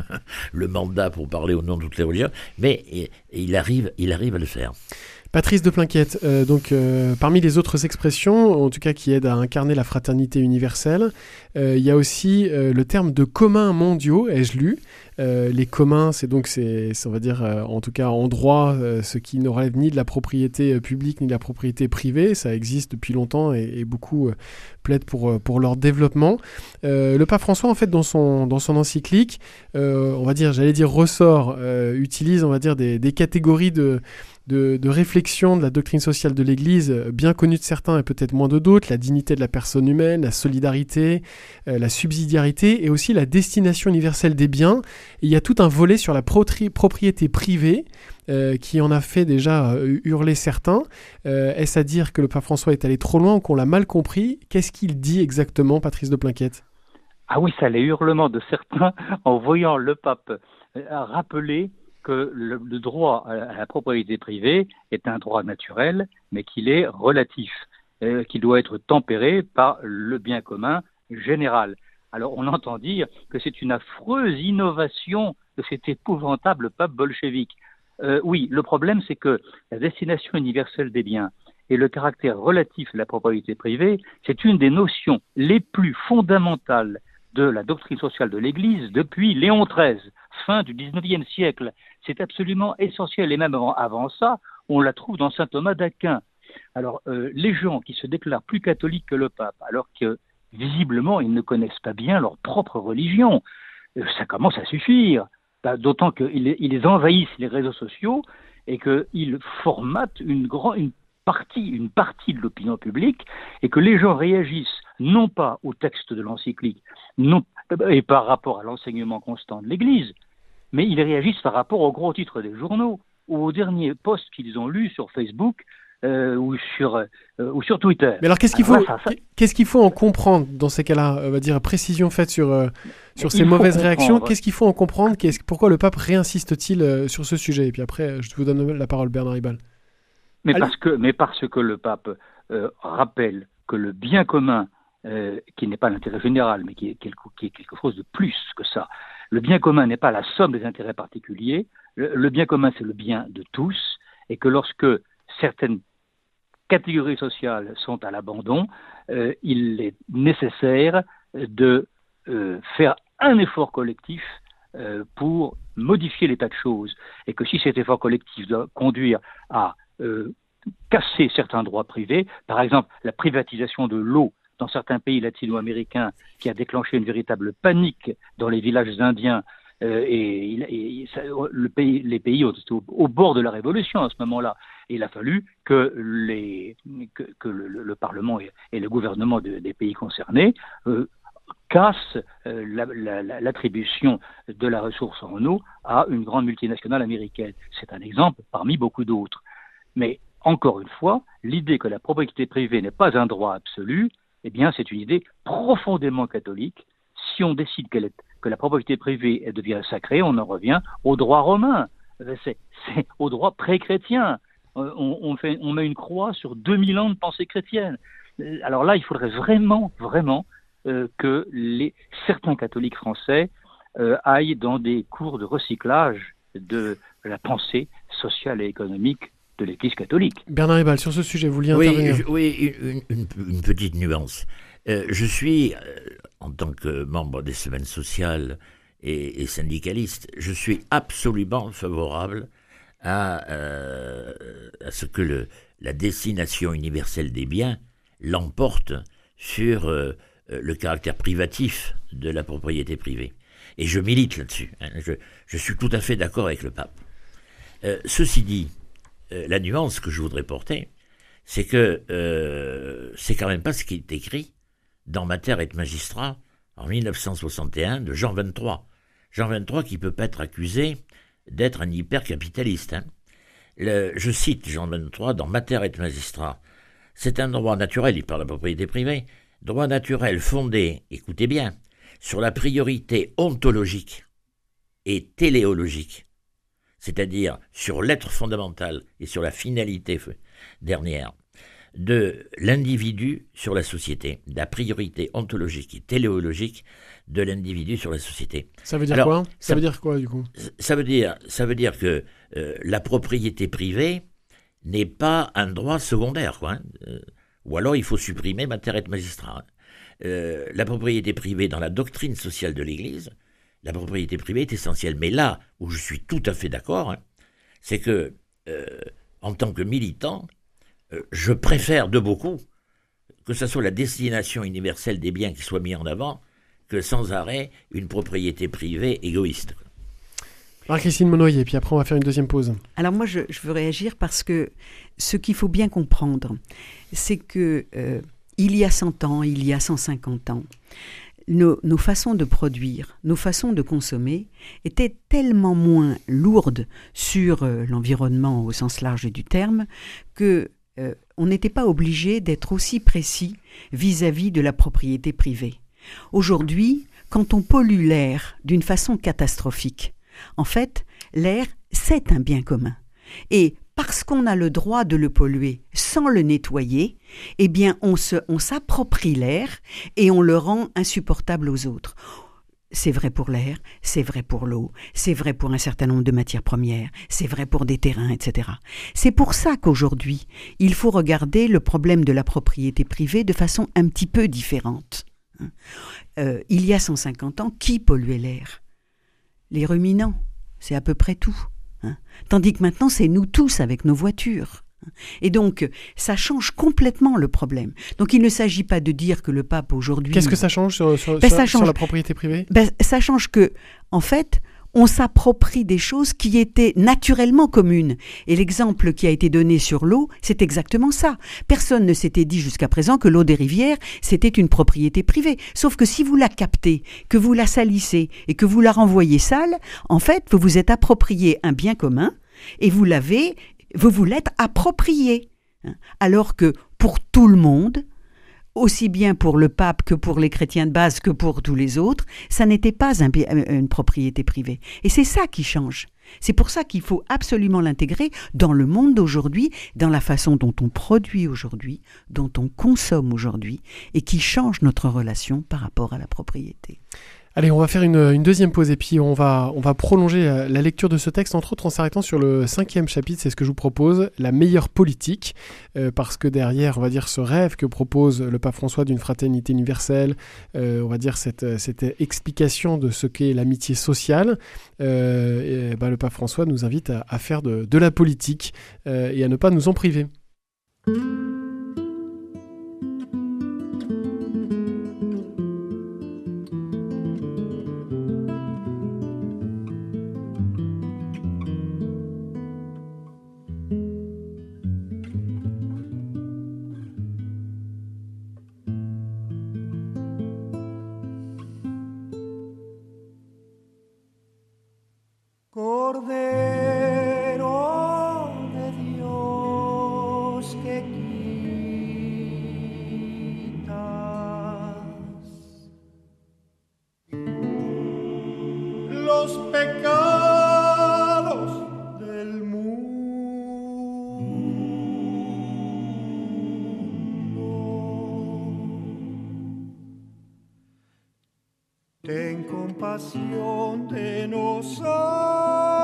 le mandat pour parler au nom de toutes les religions, mais il arrive, il arrive à le faire. Patrice de Plainquiette, euh, donc euh, parmi les autres expressions, en tout cas qui aident à incarner la fraternité universelle, euh, il y a aussi euh, le terme de communs mondiaux, ai-je lu. Euh, les communs, c'est donc, c'est, c'est, on va dire, euh, en tout cas en droit, euh, ce qui ne relève ni de la propriété publique ni de la propriété privée. Ça existe depuis longtemps et, et beaucoup euh, plaident pour, pour leur développement. Euh, le pape François, en fait, dans son, dans son encyclique, euh, on va dire, j'allais dire ressort, euh, utilise, on va dire, des, des catégories de... De, de réflexion de la doctrine sociale de l'Église, bien connue de certains et peut-être moins de d'autres, la dignité de la personne humaine, la solidarité, euh, la subsidiarité et aussi la destination universelle des biens. Et il y a tout un volet sur la protri- propriété privée euh, qui en a fait déjà euh, hurler certains. Euh, est-ce à dire que le pape François est allé trop loin ou qu'on l'a mal compris? Qu'est-ce qu'il dit exactement, Patrice de Plainquiette? Ah oui, ça les hurlements de certains en voyant le pape rappeler que le, le droit à la propriété privée est un droit naturel, mais qu'il est relatif, euh, qu'il doit être tempéré par le bien commun général. Alors on entend dire que c'est une affreuse innovation de cet épouvantable pape bolchevique. Euh, oui, le problème c'est que la destination universelle des biens et le caractère relatif de la propriété privée, c'est une des notions les plus fondamentales de la doctrine sociale de l'Église depuis Léon treize, fin du dix-neuvième siècle. C'est absolument essentiel, et même avant, avant ça, on la trouve dans saint Thomas d'Aquin. Alors, euh, les gens qui se déclarent plus catholiques que le pape, alors que, visiblement, ils ne connaissent pas bien leur propre religion, euh, ça commence à suffire. Bah, d'autant qu'ils ils envahissent les réseaux sociaux et qu'ils formatent une, grand, une, partie, une partie de l'opinion publique, et que les gens réagissent non pas au texte de l'encyclique, non, et par rapport à l'enseignement constant de l'Église, mais ils réagissent par rapport aux gros titres des journaux ou aux derniers posts qu'ils ont lus sur Facebook euh, ou, sur, euh, ou sur Twitter. Mais alors, qu'est-ce qu'il, alors faut, là, ça, ça... qu'est-ce qu'il faut en comprendre dans ces cas-là? On va dire précision faite sur, euh, sur ces mauvaises réactions. Qu'est-ce qu'il faut en comprendre? Qu'est-ce, Pourquoi le pape réinsiste-t-il euh, sur ce sujet? Et puis après, je vous donne la parole, Bernard Ribal. Mais parce, que, mais parce que le pape euh, rappelle que le bien commun, euh, qui n'est pas l'intérêt général, mais qui est, quelque, qui est quelque chose de plus que ça, le bien commun n'est pas la somme des intérêts particuliers, le, le bien commun c'est le bien de tous, et que lorsque certaines catégories sociales sont à l'abandon, euh, il est nécessaire de euh, faire un effort collectif euh, pour modifier l'état de choses, et que si cet effort collectif doit conduire à euh, casser certains droits privés, par exemple la privatisation de l'eau dans certains pays latino-américains qui a déclenché une véritable panique dans les villages indiens. Euh, et et ça, le pays, les pays étaient au, au bord de la révolution à ce moment-là. Et il a fallu que, les, que, que le, le Parlement et, et le gouvernement de, des pays concernés euh, cassent euh, la, la, l'attribution de la ressource en eau à une grande multinationale américaine. C'est un exemple parmi beaucoup d'autres. Mais encore une fois, l'idée que la propriété privée n'est pas un droit absolu, eh bien, c'est une idée profondément catholique. Si on décide qu'elle est, que la propriété privée elle devient sacrée, on en revient au droit romain, c'est, c'est au droit pré-chrétien. On, on, fait, on met une croix sur deux mille ans de pensée chrétienne. Alors là, il faudrait vraiment, vraiment euh, que les, certains catholiques français euh, aillent dans des cours de recyclage de la pensée sociale et économique de l'Église catholique. Bernard Hébal, sur ce sujet, vous vouliez oui, intervenir je, Oui, une, une, une petite nuance. Euh, je suis, euh, en tant que membre des semaines sociales et, et syndicaliste, je suis absolument favorable à, euh, à ce que le, la destination universelle des biens l'emporte sur euh, le caractère privatif de la propriété privée. Et je milite là-dessus. Hein, je, je suis tout à fait d'accord avec le pape. Euh, ceci dit, euh, la nuance que je voudrais porter, c'est que euh, c'est quand même pas ce qui est écrit dans Mater et Magistrat en dix-neuf cent soixante et un de Jean vingt-trois. Jean vingt-trois qui peut pas être accusé d'être un hypercapitaliste. Hein. Le, je cite Jean vingt-trois dans Mater et Magistrat. C'est un droit naturel, il parle de la propriété privée, droit naturel fondé, écoutez bien, sur la priorité ontologique et téléologique, c'est-à-dire sur l'être fondamental et sur la finalité dernière de l'individu sur la société, la priorité ontologique et téléologique de l'individu sur la société. Ça veut dire Alors, quoi ça, ça veut dire quoi du coup ça veut dire, ça veut dire que euh, la propriété privée n'est pas un droit secondaire, quoi. Hein. Euh, ou alors il faut supprimer Mater et Magistrat. Hein. Euh, la propriété privée dans la doctrine sociale de l'Église, la propriété privée est essentielle. Mais là où je suis tout à fait d'accord, hein, c'est que euh, en tant que militant, euh, je préfère de beaucoup que ce soit la destination universelle des biens qui soit mise en avant que sans arrêt une propriété privée égoïste. Alors Christine Monnoyer, puis après on va faire une deuxième pause. Alors moi je, je veux réagir parce que ce qu'il faut bien comprendre, c'est que euh, il y a cent ans, il y a cent cinquante ans, nos, nos façons de produire, nos façons de consommer étaient tellement moins lourdes sur euh, l'environnement au sens large du terme que euh, on n'était pas obligé d'être aussi précis vis-à-vis de la propriété privée. Aujourd'hui, quand on pollue l'air d'une façon catastrophique, en fait, l'air, c'est un bien commun. Et parce qu'on a le droit de le polluer sans le nettoyer, eh bien, on, se, on s'approprie l'air et on le rend insupportable aux autres. C'est vrai pour l'air, c'est vrai pour l'eau, c'est vrai pour un certain nombre de matières premières, c'est vrai pour des terrains, et cetera. C'est pour ça qu'aujourd'hui, il faut regarder le problème de la propriété privée de façon un petit peu différente. Euh, il y a cent cinquante ans, qui polluait l'air ? Les ruminants, c'est à peu près tout. Hein. Tandis que maintenant, c'est nous tous avec nos voitures. Et donc, ça change complètement le problème. Donc, il ne s'agit pas de dire que le pape aujourd'hui... Qu'est-ce que ça change sur, sur, ben, sur, ça change, sur la propriété privée ? ben, ça change que, en fait, on s'approprie des choses qui étaient naturellement communes. Et l'exemple qui a été donné sur l'eau, c'est exactement ça. Personne ne s'était dit jusqu'à présent que l'eau des rivières, c'était une propriété privée. Sauf que si vous la captez, que vous la salissez et que vous la renvoyez sale, en fait, vous vous êtes approprié un bien commun et vous l'avez, vous vous l'êtes approprié. Alors que pour tout le monde, aussi bien pour le pape que pour les chrétiens de base que pour tous les autres, ça n'était pas un, une propriété privée. Et c'est ça qui change. C'est pour ça qu'il faut absolument l'intégrer dans le monde d'aujourd'hui, dans la façon dont on produit aujourd'hui, dont on consomme aujourd'hui, et qui change notre relation par rapport à la propriété. Allez, on va faire une, une deuxième pause et puis on va, on va prolonger la, la lecture de ce texte, entre autres en s'arrêtant sur le cinquième chapitre, c'est ce que je vous propose, la meilleure politique, euh, parce que derrière, on va dire, ce rêve que propose le pape François d'une fraternité universelle, euh, on va dire cette, cette explication de ce qu'est l'amitié sociale, euh, et, bah, le pape François nous invite à, à faire de, de la politique euh, et à ne pas nous en priver. los pecados del mundo. Ten compasión de nosotros.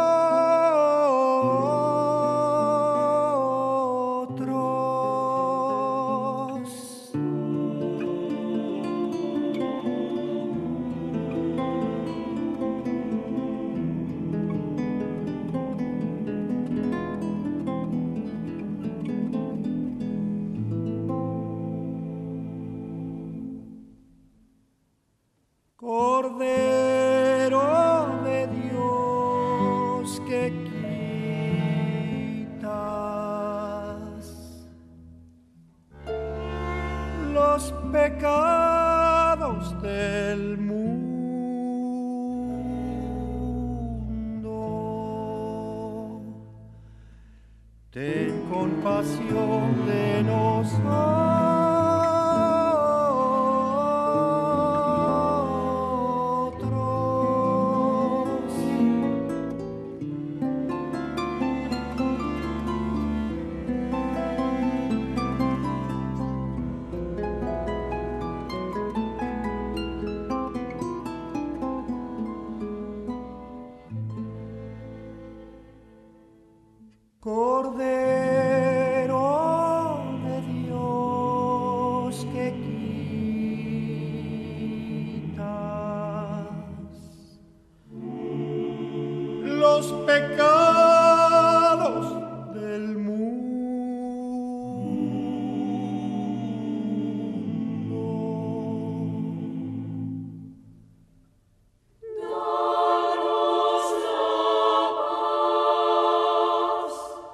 Cordero de Dios que quitas los pecados del mundo, ten compasión de nosotros. Cordero de Dios que quitas los pecados del mundo. Danos la paz.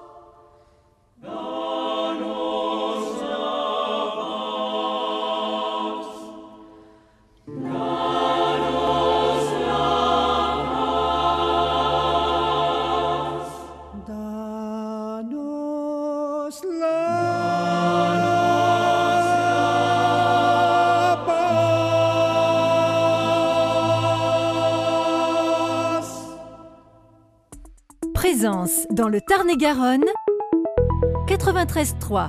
Danos la paz. Danos la paz. Danos la paz. Présence dans le Tarn-et-Garonne, quatre-vingt-treize trois.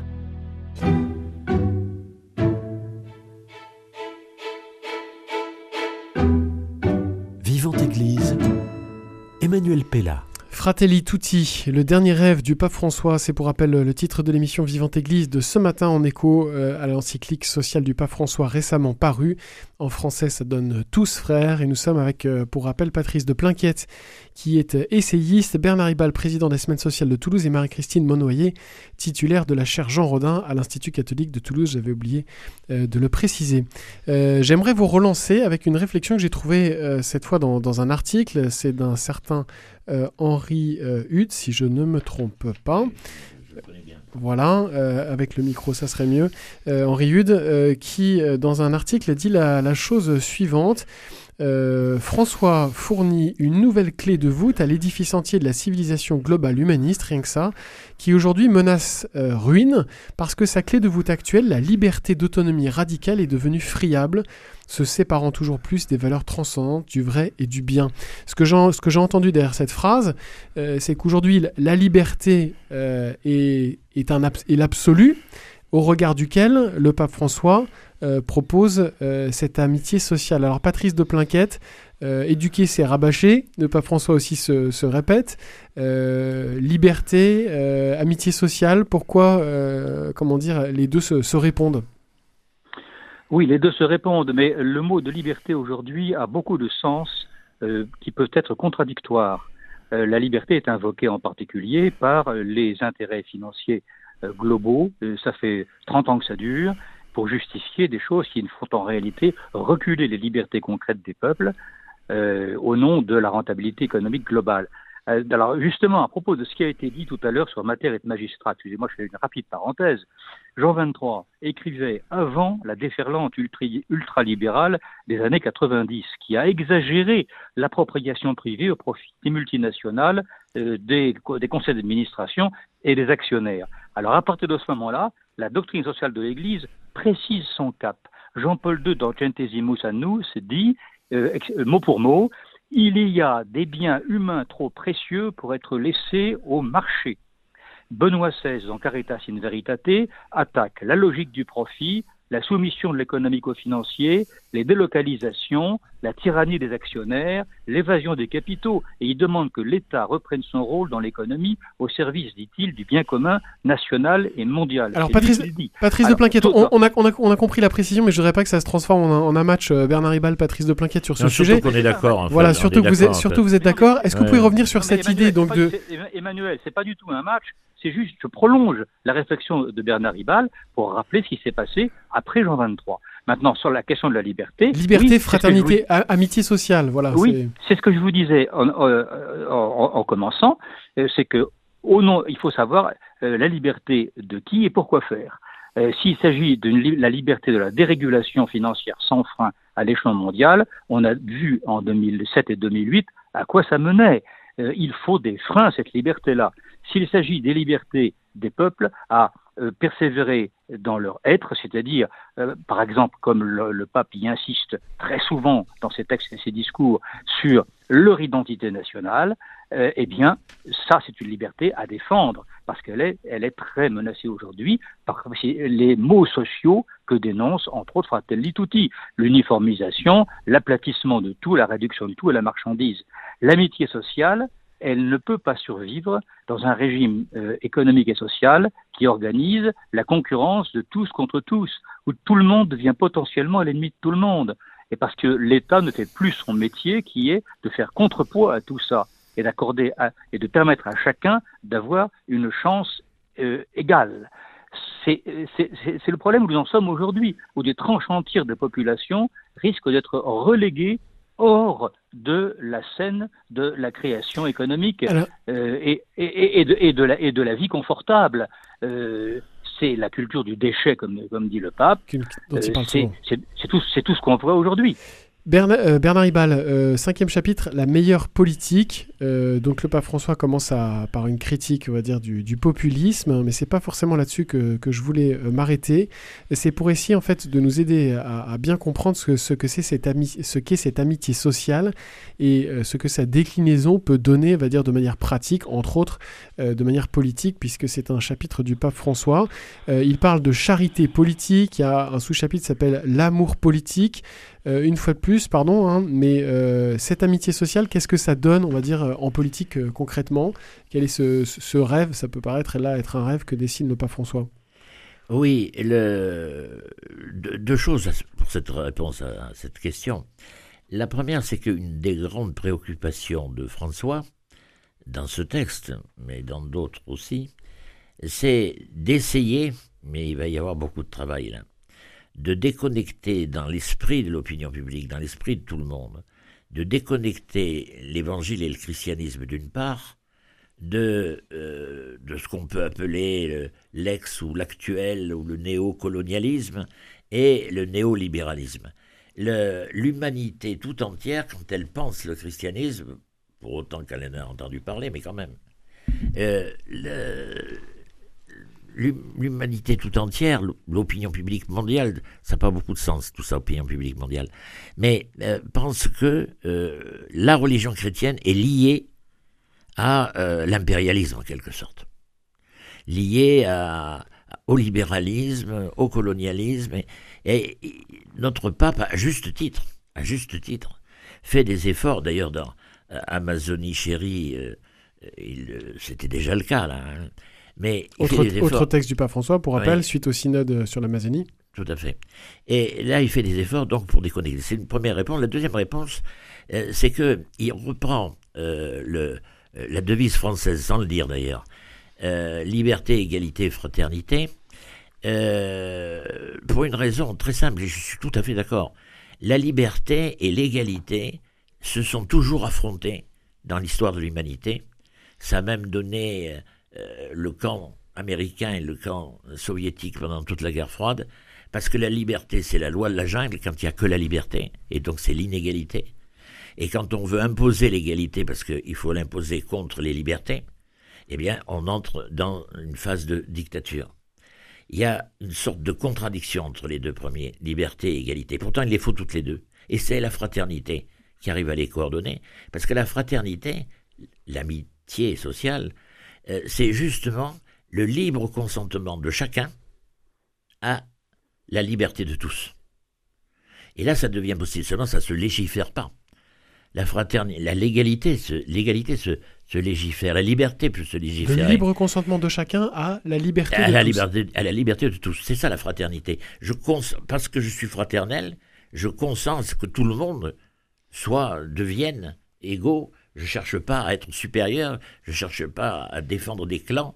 Vivante Église, Emmanuel Pella. Fratelli Tutti, le dernier rêve du pape François, c'est pour rappel le titre de l'émission Vivante Église de ce matin en écho euh, à l'encyclique sociale du pape François récemment parue. En français, ça donne Tous frères et nous sommes avec, euh, pour rappel, Patrice de Plainquiette qui est essayiste, Bernard Ribal, président des Semaines sociales de Toulouse et Marie-Christine Monnoyer, titulaire de la chaire Jean Rodin à l'Institut catholique de Toulouse, j'avais oublié euh, de le préciser. Euh, j'aimerais vous relancer avec une réflexion que j'ai trouvée euh, cette fois dans, dans un article, c'est d'un certain euh, Henri euh, Hude, si je ne me trompe pas. Voilà, euh, avec le micro, ça serait mieux. Euh, Henri Hude, euh, qui, euh, dans un article, dit la, la chose suivante. Euh, François fournit une nouvelle clé de voûte à l'édifice entier de la civilisation globale humaniste, rien que ça, qui aujourd'hui menace euh, ruine, parce que sa clé de voûte actuelle, la liberté d'autonomie radicale, est devenue friable, se séparant toujours plus des valeurs transcendantes, du vrai et du bien. Ce que j'ai, ce que j'ai entendu derrière cette phrase, euh, c'est qu'aujourd'hui, la liberté euh, est, est, un, est l'absolu, au regard duquel le pape François euh, propose euh, cette amitié sociale. Alors Patrice de Plainquiette, euh, éduquer c'est rabâcher, le pape François aussi se, se répète, euh, liberté, euh, amitié sociale, pourquoi, euh, comment dire, les deux se, se répondent? Oui, les deux se répondent, mais le mot de liberté aujourd'hui a beaucoup de sens euh, qui peuvent être contradictoires. Euh, la liberté est invoquée en particulier par les intérêts financiers euh, globaux, euh, ça fait trente ans que ça dure, pour justifier des choses qui font en réalité reculer les libertés concrètes des peuples euh, au nom de la rentabilité économique globale. Euh, alors justement, à propos de ce qui a été dit tout à l'heure sur Mater et Magistrat, excusez-moi, je fais une rapide parenthèse, Jean vingt-trois écrivait avant la déferlante ultra- ultralibérale des années quatre-vingt-dix, qui a exagéré l'appropriation privée au profit des multinationales, euh, des, des conseils d'administration et des actionnaires. Alors à partir de ce moment-là, la doctrine sociale de l'Église précise son cap. Jean-Paul deux, dans Centesimus Annus, dit, euh, ex- mot pour mot, Il y a des biens humains trop précieux pour être laissés au marché. Benoît seize, dans Caritas in Veritate, attaque la logique du profit, la soumission de l'économico-financier, les délocalisations, la tyrannie des actionnaires, l'évasion des capitaux. Et il demande que l'État reprenne son rôle dans l'économie au service, dit-il, du bien commun national et mondial. Alors C'est Patrice, lui qui le dit. Patrice Alors, de Plainquette, tout- on, on a, on, a, on a compris la précision, mais je voudrais pas que ça se transforme en un, en un match euh, Bernard Ribal, Patrice de Plainquette sur ce Non, sujet. surtout qu'on est d'accord. en fait. Voilà, On surtout est que vous êtes, d'accord, en surtout fait. vous êtes d'accord. Est-ce que vous Ouais. pouvez revenir sur Non, mais cette Emmanuel, idée c'est donc pas- de... c'est- Emmanuel, c'est pas du tout un match, c'est juste, je prolonge la réflexion de Bernard Ribal pour rappeler ce qui s'est passé après Jean vingt-trois. Maintenant, sur la question de la liberté. Liberté, oui, c'est ce que je vous- fraternité, a- amitié sociale, voilà. Oui, c'est ce que je vous disais en, en- en- en commençant, euh, c'est que au nom, il faut savoir euh, la liberté de qui et pourquoi faire. Euh, S'il s'agit de li- la liberté de la dérégulation financière sans frein à l'échelon mondial, on a vu en deux mille sept et deux mille huit à quoi ça menait. Euh, il faut des freins à cette liberté-là. S'il s'agit des libertés des peuples à euh, persévérer dans leur être, c'est-à-dire, euh, par exemple, comme le, le pape y insiste très souvent dans ses textes et ses discours sur leur identité nationale, euh, eh bien, ça, c'est une liberté à défendre, parce qu'elle est, elle est très menacée aujourd'hui par les maux sociaux que dénonce, entre autres, Fratelli Tutti, l'uniformisation, l'aplatissement de tout, la réduction de tout et la marchandise. L'amitié sociale, elle ne peut pas survivre dans un régime euh, économique et social qui organise la concurrence de tous contre tous, où tout le monde devient potentiellement l'ennemi de tout le monde. Et parce que l'État ne fait plus son métier qui est de faire contrepoids à tout ça et d'accorder à, et de permettre à chacun d'avoir une chance euh, égale. C'est, c'est, c'est, c'est le problème où nous en sommes aujourd'hui, où des tranches entières de population risquent d'être reléguées hors de la scène de la création économique Alors- euh, et, et, et, de, et, de la, et de la vie confortable. Euh, c'est la culture du déchet, comme, comme dit le pape. Qu'une- dont il Euh, parle c'est, souvent. c'est, c'est, tout, c'est tout ce qu'on voit aujourd'hui. Bernard, euh, Bernard Ribal, euh, cinquième chapitre, la meilleure politique. Euh, donc le pape François commence à, par une critique, on va dire, du, du populisme, mais c'est pas forcément là-dessus que, que je voulais euh, m'arrêter. C'est pour essayer en fait de nous aider à, à bien comprendre ce que, ce que c'est cette, ami, ce qu'est cette amitié sociale et euh, ce que sa déclinaison peut donner, on va dire, de manière pratique, entre autres, euh, de manière politique, puisque c'est un chapitre du pape François. Euh, il parle de charité politique. Il y a un sous-chapitre qui s'appelle l'amour politique. Euh, une fois de plus, pardon, hein, mais euh, cette amitié sociale, qu'est-ce que ça donne, on va dire, euh, en politique euh, concrètement? Quel est ce, ce, ce rêve? Ça peut paraître là être un rêve que dessine le pape François. Oui, le... deux, deux choses pour cette réponse à cette question. La première, c'est qu'une des grandes préoccupations de François, dans ce texte, mais dans d'autres aussi, c'est d'essayer, mais il va y avoir beaucoup de travail là, de déconnecter dans l'esprit de l'opinion publique, dans l'esprit de tout le monde, de déconnecter l'évangile et le christianisme d'une part, de, euh, de ce qu'on peut appeler le, l'ex ou l'actuel ou le néocolonialisme et le néolibéralisme. Le, l'humanité tout entière, quand elle pense le christianisme, pour autant qu'elle en a entendu parler, mais quand même, euh, le, l'humanité tout entière, l'opinion publique mondiale, ça n'a pas beaucoup de sens tout ça, opinion publique mondiale, mais euh, pense que euh, la religion chrétienne est liée à euh, l'impérialisme en quelque sorte, liée à, au libéralisme, au colonialisme, et, et, et notre pape, à juste titre, à juste titre, fait des efforts, d'ailleurs dans euh, Amazonie chérie, euh, il, euh, c'était déjà le cas là, hein. Mais autre, autre texte du pape François, pour rappel, oui. Suite au synode sur l'Amazonie. Tout à fait. Et là, il fait des efforts donc pour déconnecter. C'est une première réponse. La deuxième réponse, euh, c'est qu'il reprend euh, le, euh, la devise française, sans le dire d'ailleurs, euh, liberté, égalité, fraternité, euh, pour une raison très simple, et je suis tout à fait d'accord. La liberté et l'égalité se sont toujours affrontées dans l'histoire de l'humanité. Ça a même donné... Euh, Euh, le camp américain et le camp soviétique pendant toute la guerre froide, parce que la liberté, c'est la loi de la jungle quand il n'y a que la liberté, et donc c'est l'inégalité. Et quand on veut imposer l'égalité, parce qu'il faut l'imposer contre les libertés, eh bien, on entre dans une phase de dictature. Il y a une sorte de contradiction entre les deux premiers, liberté et égalité. Pourtant, il les faut toutes les deux. Et c'est la fraternité qui arrive à les coordonner. Parce que la fraternité, l'amitié sociale, euh, c'est justement le libre consentement de chacun à la liberté de tous. Et là, ça devient possible. Seulement, ça ne se légifère pas. La fraternité, la légalité, se, l'égalité se, se légifère. La liberté peut se légiférer. Le libre consentement de chacun à la liberté à de la tous. Liberté, à la liberté de tous. C'est ça la fraternité. Je cons, parce que je suis fraternel, je consens à ce que tout le monde soit, devienne égaux. Je ne cherche pas à être supérieur. Je ne cherche pas à défendre des clans.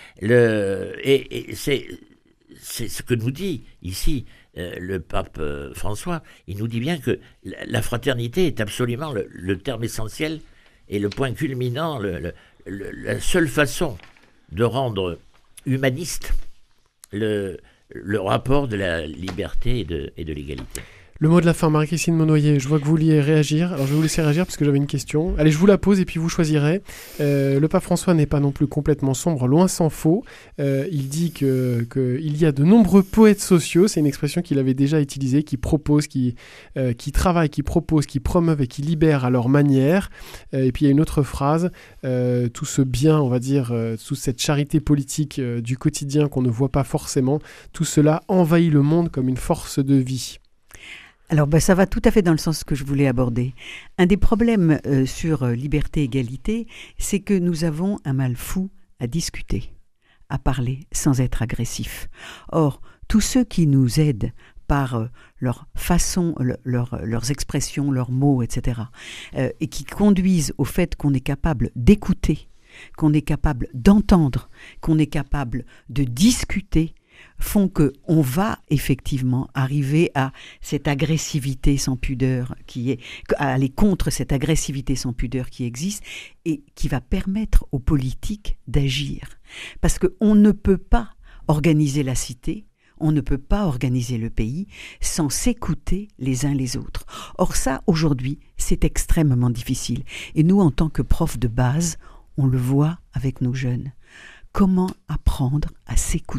Le, et, et c'est, c'est ce que nous dit ici Euh, le pape euh, François. Il nous dit bien que la, la fraternité est absolument le, le terme essentiel et le point culminant, le, le, le, la seule façon de rendre humaniste le, le rapport de la liberté et de, et de l'égalité. Le mot de la fin, Marie-Christine Monnoyer, je vois que vous vouliez réagir. Alors je vais vous laisser réagir parce que j'avais une question. Allez, je vous la pose et puis vous choisirez. Euh, le pape François n'est pas non plus complètement sombre, loin s'en faut. Euh, il dit que, que il y a de nombreux poètes sociaux, c'est une expression qu'il avait déjà utilisée, qui proposent, qui, euh, qui travaillent, qui proposent, qui promeuvent et qui libèrent à leur manière. Euh, et puis il y a une autre phrase, euh, tout ce bien, on va dire, euh, toute cette charité politique euh, du quotidien qu'on ne voit pas forcément, tout cela envahit le monde comme une force de vie. Alors, ben, ça va tout à fait dans le sens que je voulais aborder. Un des problèmes euh, sur euh, liberté-égalité, c'est que nous avons un mal fou à discuter, à parler sans être agressif. Or, tous ceux qui nous aident par euh, leur façon, le, leur, leurs expressions, leurs mots, et cetera, euh, et qui conduisent au fait qu'on est capable d'écouter, qu'on est capable d'entendre, qu'on est capable de discuter, font qu'on va effectivement arriver à cette agressivité sans pudeur qui est, à aller contre cette agressivité sans pudeur qui existe et qui va permettre aux politiques d'agir. Parce qu'on ne peut pas organiser la cité, on ne peut pas organiser le pays sans s'écouter les uns les autres. Or ça, aujourd'hui, c'est extrêmement difficile. Et nous, en tant que profs de base, on le voit avec nos jeunes. Comment apprendre à s'écouter ?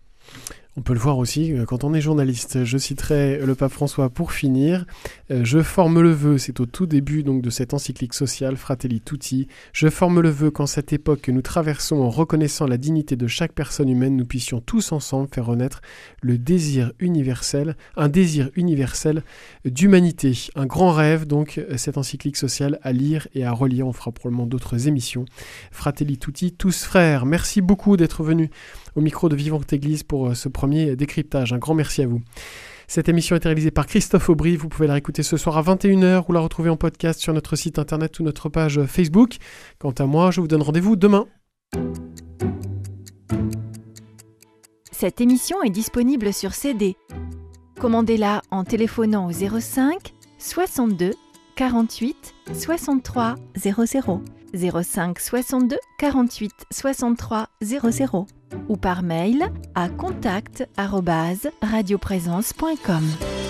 On peut le voir aussi quand on est journaliste. Je citerai le pape François pour finir. Euh, je forme le vœu, c'est au tout début donc de cette encyclique sociale Fratelli Tutti. Je forme le vœu qu'en cette époque que nous traversons, en reconnaissant la dignité de chaque personne humaine, nous puissions tous ensemble faire renaître le désir universel, un désir universel d'humanité. Un grand rêve donc, cette encyclique sociale à lire et à relire. On fera probablement d'autres émissions. Fratelli Tutti, tous frères. Merci beaucoup d'être venus au micro de Vivante Église pour ce premier décryptage. Un grand merci à vous. Cette émission a été réalisée par Christophe Aubry. Vous pouvez la réécouter ce soir à vingt et une heures ou la retrouver en podcast sur notre site internet ou notre page Facebook. Quant à moi, je vous donne rendez-vous demain. Cette émission est disponible sur C D. Commandez-la en téléphonant au zéro cinq soixante-deux quarante-huit soixante-trois zéro zéro, zéro cinq soixante-deux quarante-huit soixante-trois zéro zéro ou par mail à contact arobase radioprésence point com.